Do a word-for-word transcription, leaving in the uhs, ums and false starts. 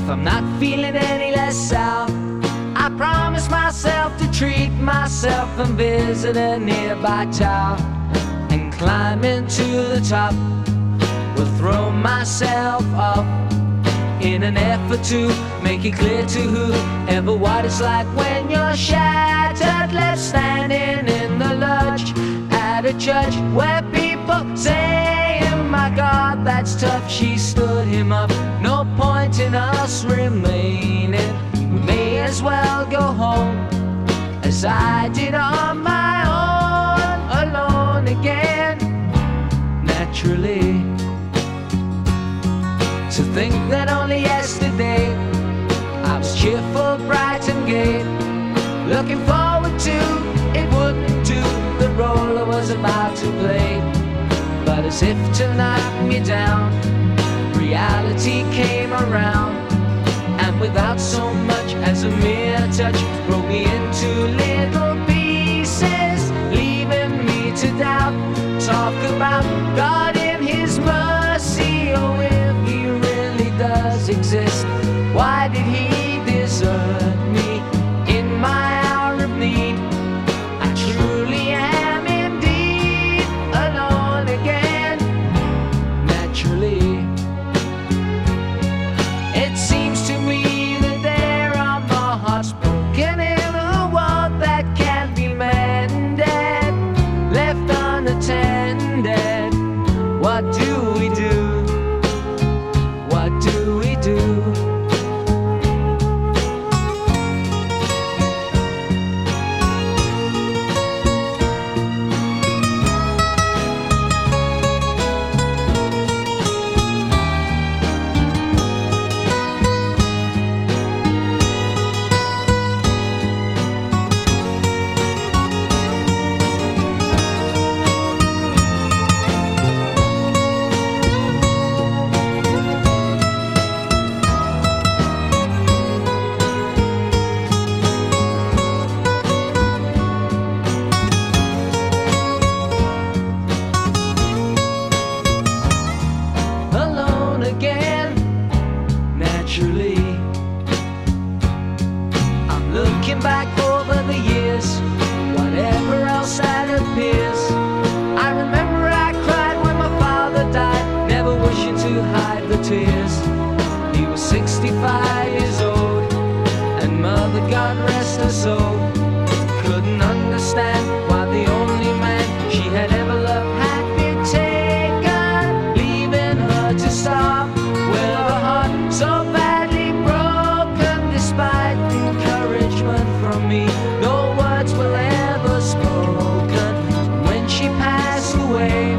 If I'm not feeling any less south, I promise myself to treat myself and visit a nearby tower and climb into the top. Will throw myself up in an effort to make it clear to whoever what it's like when you're shattered, left standing in the lurch at a church where people say, oh my God, that's tough. She stood him up. No point in us remaining. We may as well go home as I did on my own, alone again. Naturally, to think that only yesterday I was cheerful, bright and gay, looking forward to it wouldn't do the role I was about to play. But as if to knock me down, reality came around, and without so much as a mere touch, broke me into little pieces, leaving me to doubt. Talk about God in His mercy, oh if He really does exist, why did He desert me in my hour of need? I truly am indeed alone again. Naturally, it seems to me that there are more hearts broken in the world that can't be mended, left unattended. What do we do? What do we do? Naturally, I'm looking back over the years, whatever else that appears. I remember I cried when my father died, never wishing to hide the tears. He was sixty-five years old, and mother, God rest her soul, couldn't understand why the only man she had ever loved had been taken, leaving her to starve with a heart so badly broken. Despite encouragement from me, no words were ever spoken. When she passed away,